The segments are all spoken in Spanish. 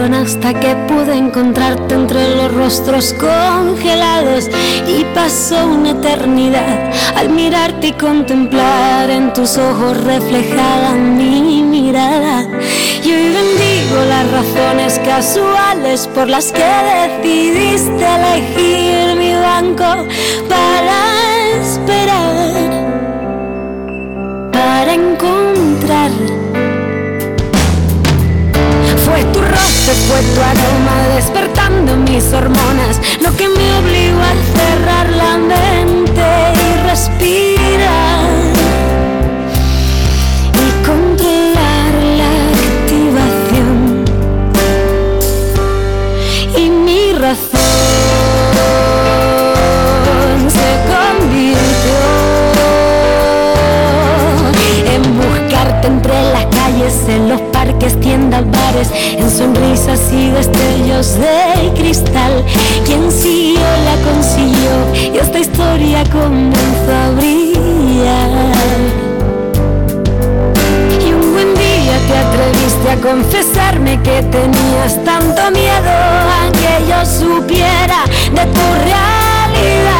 hasta que pude encontrarte entre los rostros congelados y pasó una eternidad al mirarte y contemplar en tus ojos reflejada mi mirada. Y hoy bendigo las razones casuales por las que decidiste elegir mi banco para esperar, para encontrar. Fue tu rostro, fue tu aroma despertando mis hormonas, lo que me obligó a cerrar la mente y respirar y controlar la activación. Y mi razón se convirtió en buscarte entre las calles, en los parques, tiendas, bares, en sonrisas y destellos de cristal. Quien siguió la consiguió y esta historia comenzó a brillar. Y un buen día te atreviste a confesarme que tenías tanto miedo a que yo supiera de tu realidad.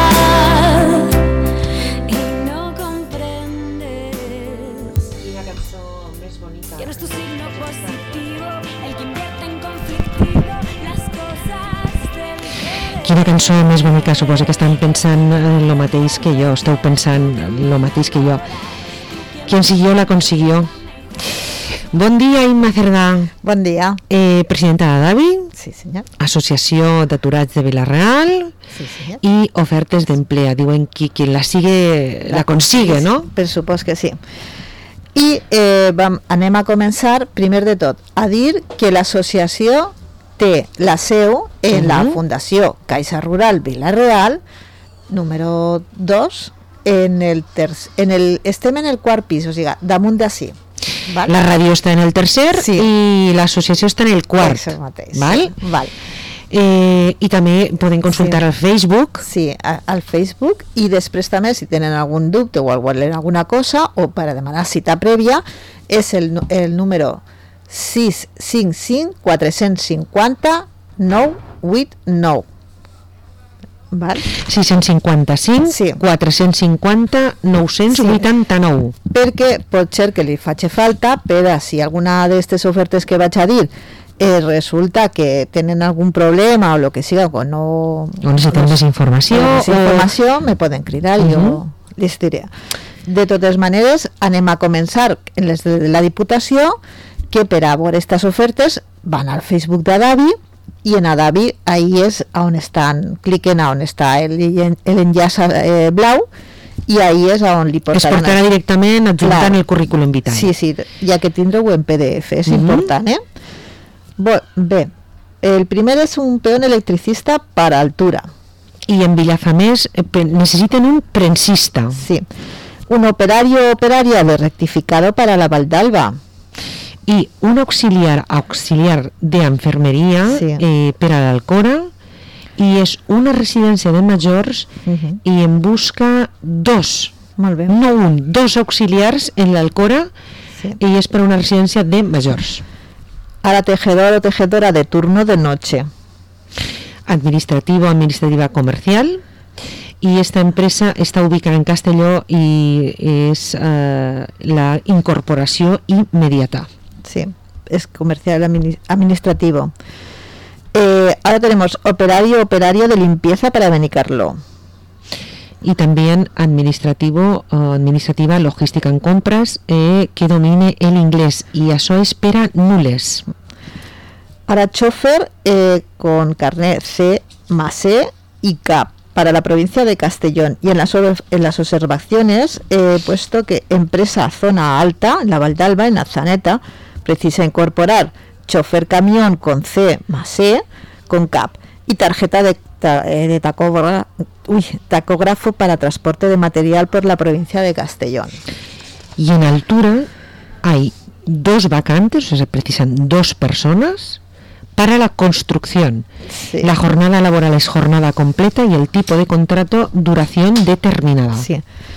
Quina cançó més bonica, suposo que estan pensant lo mateix que jo, esteu pensant lo mateix que jo. Quien siguió la consiguió. Bon dia, Imma Cerdà. Bon dia. Presidenta d'ADAVI, sí, senyor. Associació d'Aturats de Vila-real, sí, senyor. I ofertes d'empleo. Diuen que qui la sigue, la consigue, no? Per supòs que sí. I anem a començar, primer de tot, a dir que l'associació té la seu en la Fundació Caixa Rural Vila-real, número 2, estem en el quart pis, o sigui, damunt d'ací. Val? La ràdio està en el tercer, sí, i l'associació està en el quart. Això mateix. Val? Val. I també poden consultar al Facebook. Sí, al Facebook, i després també, si tenen algun dubte o volen alguna cosa, o per a demanar cita prèvia, és el número 655-450-989. Val? 655 sí. 450 989. Sí. Perquè pot ser que li faci falta per a si alguna d'aquestes ofertes que vaig a dir resulta que tenen algun problema o el que siga, o no necessiten més informació, me poden cridar i jo les diré. De totes maneres, anem a començar en les de la Diputació, que per a veure aquestes ofertes van al Facebook d'ADAVI, i en ADAVI ahí és on estan, cliquen on està l'enllaç blau, i ahí és on li portaran. Es portarà directament adjuntant el currículum vitae. Sí, ja que tindreu en PDF, és important, Bé, el primer és un peón electricista per altura. I en Vilafamés necessiten un prensista. Sí, un operario o operaria de rectificador para la Val d'Alba. I un auxiliar de enfermeria per a l'Alcora, i és una residència de majors i en busca dos auxiliars en l'Alcora, i és per a una residència de majors. Ara tejedor o tejedora de turno de noche. Administrativa comercial, y esta empresa está ubicada en Castelló y es la incorporación inmediata. Sí, es comercial administrativo. Ahora tenemos operaria de limpieza para Benicarló. Y también administrativa logística en compras que domine el inglés, y eso espera nules. Ahora chofer con carnet C, C y CAP para la provincia de Castellón, y en las observaciones he puesto que empresa zona alta, en la Val d'Alba, en Atzaneta, precisa incorporar chofer camión con C, C con CAP y tarjeta de tacógrafo para transporte de material por la provincia de Castellón. Y en altura hay 2 vacantes, o sea, se precisan 2 personas para la construcción. Sí. La jornada laboral es jornada completa y el tipo de contrato duración determinada. Sí.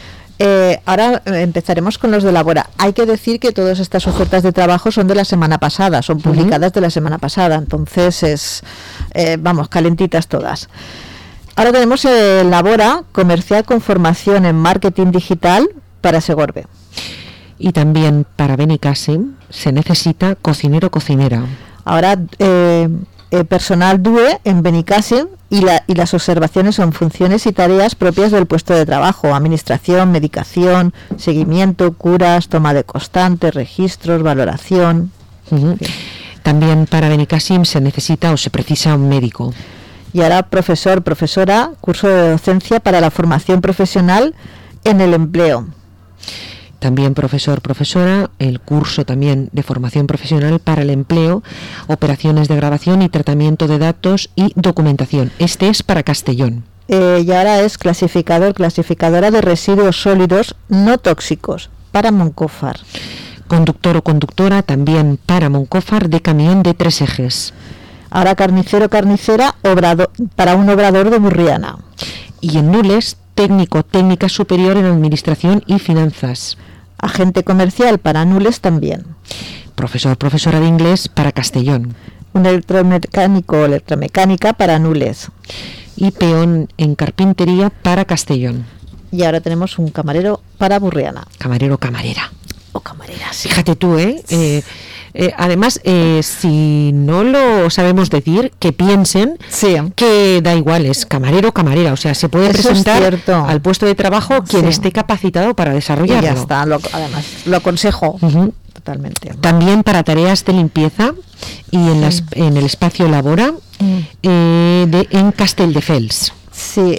Ahora empezaremos con los de Labora. Hay que decir que todas estas ofertas de trabajo son de la semana pasada, son publicadas de la semana pasada, entonces calentitas todas. Ahora tenemos Labora, comercial con formación en marketing digital para Segorbe. Y también para Benicàssim se necesita cocinero o cocinera. Ahora personal DUE en Benicàssim y las observaciones son funciones y tareas propias del puesto de trabajo: administración, medicación, seguimiento, curas, toma de constantes, registros, valoración. También para Benicàssim se necesita o se precisa un médico. Y ahora profesora, curso de docencia para la formación profesional en el empleo. También profesora, el curso también de formación profesional para el empleo, operaciones de grabación y tratamiento de datos y documentación. Este es para Castellón. Y ahora es clasificadora de residuos sólidos no tóxicos para Moncófar. Conductor o conductora también para Moncófar de camión de 3 ejes. Ahora carnicera, para un obrador de Burriana. Y en Nules, técnica superior en administración y finanzas. Agente comercial para Nules también. Profesora de inglés para Castellón. Un electromecánica para Nules. Y peón en carpintería para Castellón. Y ahora tenemos un camarero para Burriana. Camarera. O camarera, sí. Fíjate tú, además, si no lo sabemos decir, que piensen que da igual, es camarero, camarera, o sea, se puede presentar al puesto de trabajo quien esté capacitado para desarrollarlo. Y ya está, además, lo aconsejo totalmente. También para tareas de limpieza y en el espacio Labora en Castelldefels. Sí,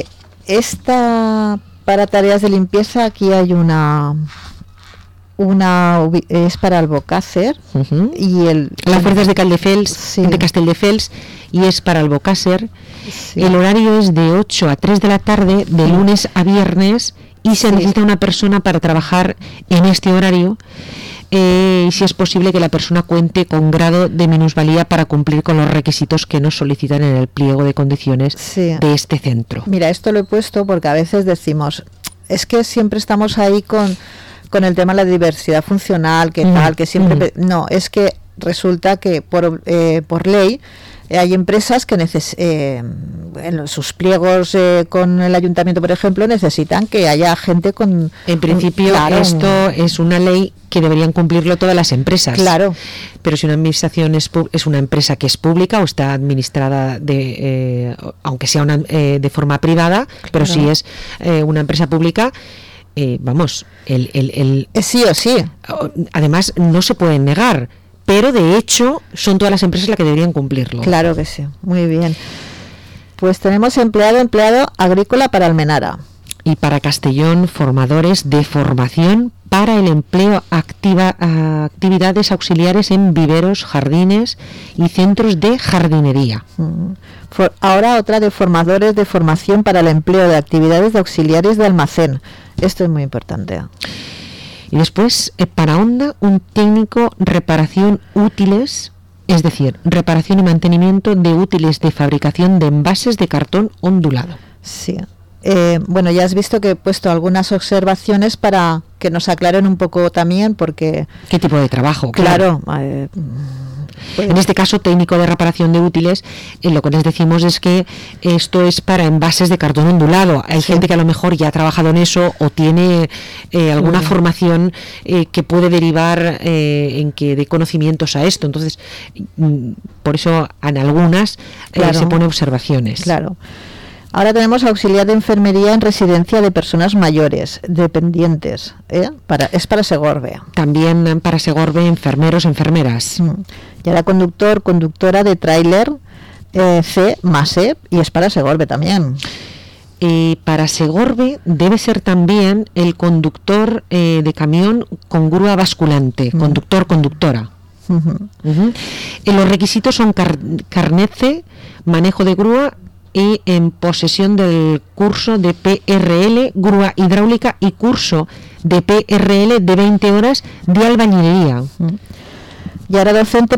para tareas de limpieza aquí hay una es para Albocàsser y las fuerzas de Castelldefels y es para Albocàsser. El horario es de 8 a 3 de la tarde de lunes a viernes y se necesita una persona para trabajar en este horario, y si es posible que la persona cuente con grado de minusvalía para cumplir con los requisitos que nos solicitan en el pliego de condiciones de este centro. Mira, esto lo he puesto porque a veces decimos, es que siempre estamos ahí con el tema de la diversidad funcional, que tal, que siempre... No, es que resulta que por ley hay empresas que en sus pliegos con el ayuntamiento, por ejemplo, necesitan que haya gente con... En principio, esto es una ley que deberían cumplirlo todas las empresas. Claro. Pero si una administración es una empresa que es pública o está administrada aunque sea de forma privada, pero si es una empresa pública... sí o sí. Además, no se pueden negar, pero de hecho son todas las empresas las que deberían cumplirlo. Claro que sí, muy bien. Pues tenemos empleado agrícola para Almenara. Y para Castellón, formadores de formación para el empleo, actividades auxiliares en viveros, jardines y centros de jardinería. Ahora otra de formadores de formación para el empleo de actividades de auxiliares de almacén. Esto es muy importante. Y después, para Onda, un técnico reparación útiles, es decir, reparación y mantenimiento de útiles de fabricación de envases de cartón ondulado. Sí. Ya has visto que he puesto algunas observaciones para que nos aclaren un poco también, porque... ¿Qué tipo de trabajo? Claro. En este caso, técnico de reparación de útiles, lo que les decimos es que esto es para envases de cartón ondulado. Hay gente que a lo mejor ya ha trabajado en eso o tiene alguna formación que puede derivar en que dé conocimientos a esto. Entonces, por eso en algunas se pone observaciones. Claro. Ahora tenemos auxiliar de enfermería en residencia de personas mayores, dependientes. Es para Segorbe. También para Segorbe, enfermeros, enfermeras. Y ahora conductora de tráiler C+E, y es para Segorbe también. Para Segorbe debe ser también el conductor de camión con grúa basculante, conductora. Los requisitos son carnet C, manejo de grúa y en posesión del curso de PRL, grúa hidráulica, y curso de PRL de 20 horas de albañilería. Y ahora docente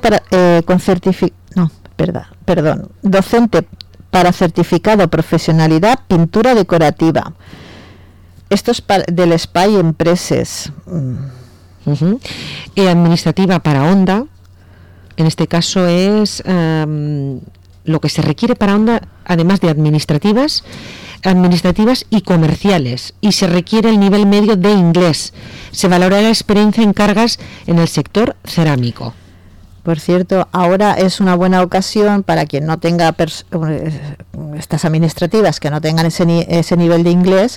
docente para certificado profesionalidad pintura decorativa. Esto es del SPY Empresas. Administrativa para Onda, en este caso es lo que se requiere para Onda, además de administrativas y comerciales, y se requiere el nivel medio de inglés. Se valora la experiencia en cargas en el sector cerámico. Por cierto, ahora es una buena ocasión para quien no tenga estas administrativas, que no tengan ese nivel de inglés.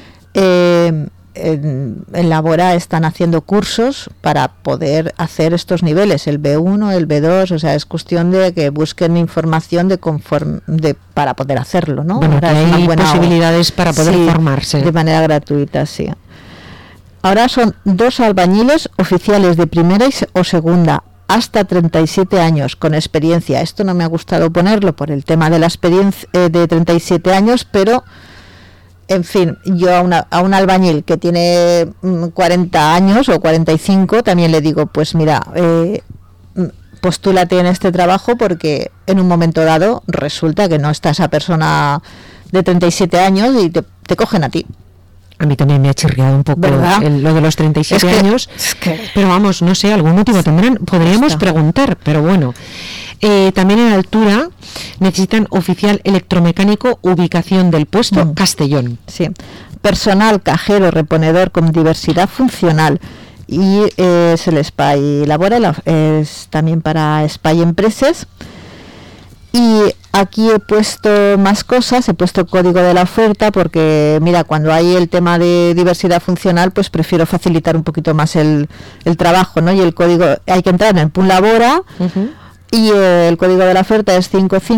En Labora están haciendo cursos para poder hacer estos niveles, el B1, el B2, o sea, es cuestión de que busquen información para poder hacerlo, ¿no? Bueno, hay posibilidades para poder formarse. De manera gratuita, sí. Ahora son 2 albañiles oficiales de primera o segunda, hasta 37 años, con experiencia. Esto no me ha gustado ponerlo por el tema de la experiencia de 37 años, pero... En fin, yo a un albañil que tiene 40 años o 45 también le digo, pues mira, postúlate en este trabajo, porque en un momento dado resulta que no está esa persona de 37 años y te cogen a ti. A mí también me ha chirriado un poco lo de los 37 años, pero vamos, no sé, algún motivo tendrán, podríamos preguntar, pero bueno. También en altura necesitan oficial electromecánico, ubicación del puesto, Castellón. Sí, personal cajero, reponedor con diversidad funcional, y se les SPY Labora, es también para SPY Empresas. Y aquí he puesto más cosas, he puesto código de la oferta, porque mira, cuando hay el tema de diversidad funcional, pues prefiero facilitar un poquito más el trabajo, ¿no? Y el código, hay que entrar en el PUN Labora. Y el código de la oferta es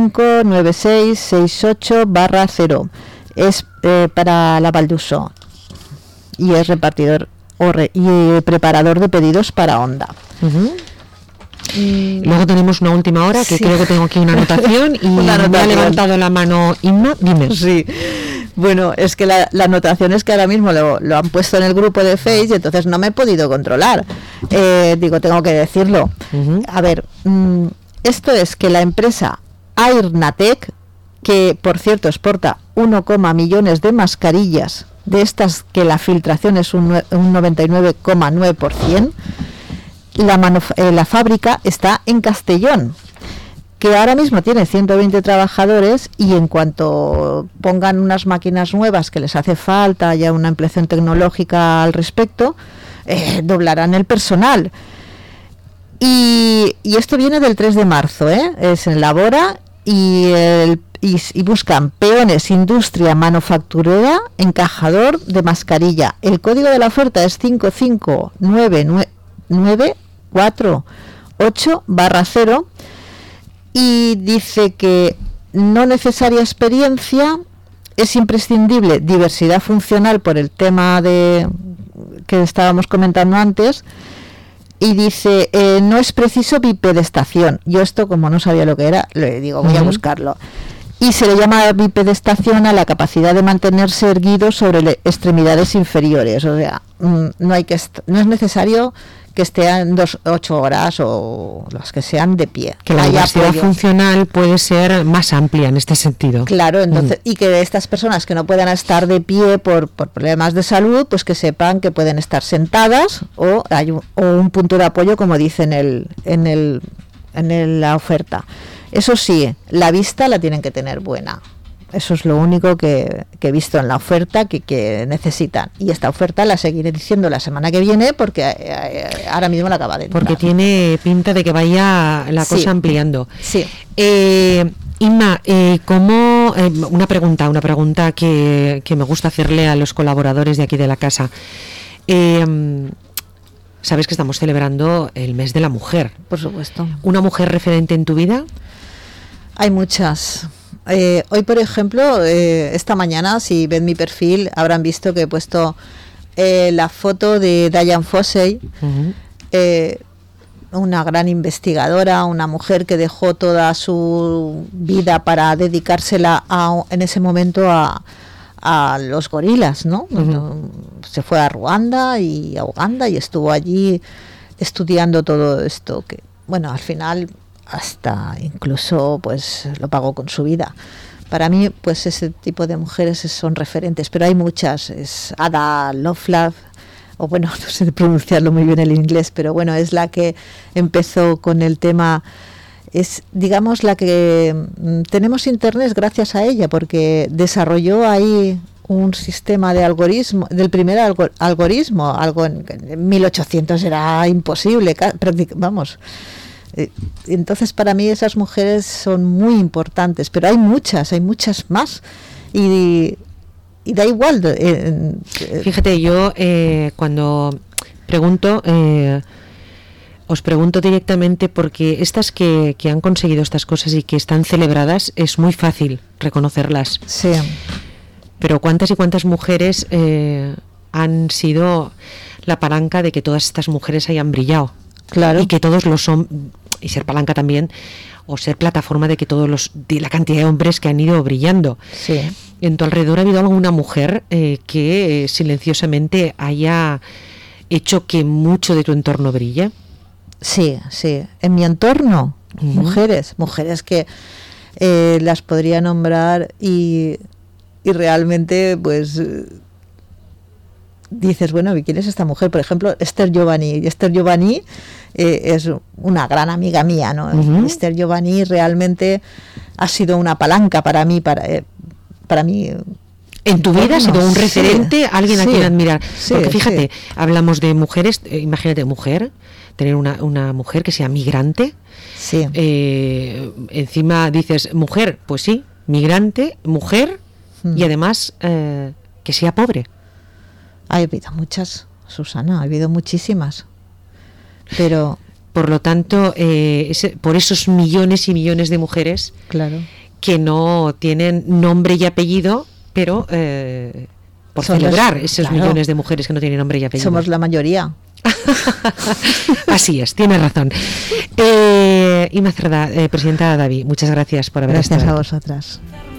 559668/0. Es para la Valduso. Y es repartidor y preparador de pedidos para Onda. Luego tenemos una última hora, que creo que tengo aquí una anotación, y me ha levantado la mano Inma, dime. Sí. Bueno, es que la anotación es que ahora mismo lo han puesto en el grupo de Face, y entonces no me he podido controlar. Digo, tengo que decirlo. A ver... esto es que la empresa Airnatec, que por cierto exporta 1, millones de mascarillas, de estas que la filtración es un 99,9%, la fábrica está en Castellón, que ahora mismo tiene 120 trabajadores, y en cuanto pongan unas máquinas nuevas que les hace falta, ya una ampliación tecnológica al respecto, doblarán el personal. Y esto viene del 3 de marzo, es en Labora, y buscan peones, industria manufacturera, encajador de mascarilla. El código de la oferta es 5599448/0, y dice que no necesaria experiencia, es imprescindible diversidad funcional por el tema que estábamos comentando antes. Y dice, no es preciso bipedestación. Yo esto, como no sabía lo que era, le digo, voy a buscarlo. Y se le llama bipedestación a la capacidad de mantenerse erguido sobre extremidades inferiores. O sea, no es necesario que estén 8 horas o las que sean de pie. Que la diversidad funcional puede ser más amplia en este sentido. Claro, entonces, y que estas personas que no puedan estar de pie por problemas de salud, pues que sepan que pueden estar sentadas, o hay un punto de apoyo, como dice en la oferta. Eso sí, la vista la tienen que tener buena. Eso es lo único que he visto en la oferta que necesitan. Y esta oferta la seguiré diciendo la semana que viene, porque ahora mismo la acaba de entrar. Porque tiene pinta de que vaya la cosa ampliando. Sí. Inma, una pregunta que me gusta hacerle a los colaboradores de aquí de la casa. Sabes que estamos celebrando el mes de la mujer. Por supuesto. ¿Una mujer referente en tu vida? Hay muchas. Hoy, por ejemplo, esta mañana, si ven mi perfil, habrán visto que he puesto la foto de Diane Fossey, una gran investigadora, una mujer que dejó toda su vida para dedicársela en ese momento a los gorilas, ¿no? Se fue a Ruanda y a Uganda y estuvo allí estudiando todo esto, que bueno, al final hasta incluso pues lo pagó con su vida. Para mí, pues ese tipo de mujeres son referentes, pero hay muchas. Es Ada Lovelace, o bueno, no sé pronunciarlo muy bien el inglés, pero bueno, es la que empezó con el tema, es digamos la que tenemos internet gracias a ella, porque desarrolló ahí un sistema de algoritmo, del primer algoritmo, algo en 1800 era imposible, vamos. Entonces para mí esas mujeres son muy importantes, pero hay muchas más y da igual. Fíjate, yo cuando pregunto, os pregunto directamente porque estas que han conseguido estas cosas y que están celebradas, es muy fácil reconocerlas. Sí. Pero ¿cuántas y cuántas mujeres han sido la palanca de que todas estas mujeres hayan brillado? Claro. Y que todos los son, y ser palanca también, o ser plataforma de que de la cantidad de hombres que han ido brillando. Sí. ¿En tu alrededor ha habido alguna mujer que silenciosamente haya hecho que mucho de tu entorno brille? Sí. En mi entorno, mujeres que las podría nombrar y realmente pues dices, bueno, ¿quién es esta mujer? Por ejemplo, Esther Giovanni. Esther Giovanni es una gran amiga mía, ¿no? Esther Giovanni realmente ha sido una palanca para mí, para mí. En tu vida ha sido un referente, alguien a quien admirar. Porque fíjate, hablamos de mujeres, imagínate tener una mujer que sea migrante. Sí. Encima dices, mujer, pues sí, migrante, mujer, y además que sea pobre. Ha habido muchas, Susana, ha habido muchísimas. Pero por lo tanto, por esos millones y millones de mujeres, claro, que no tienen nombre y apellido, pero por celebrar esos millones de mujeres que no tienen nombre y apellido. Somos la mayoría. Así es, tienes razón. Ima Cerdá, presidenta de Adavi, muchas gracias por haber estado. Gracias a vosotras.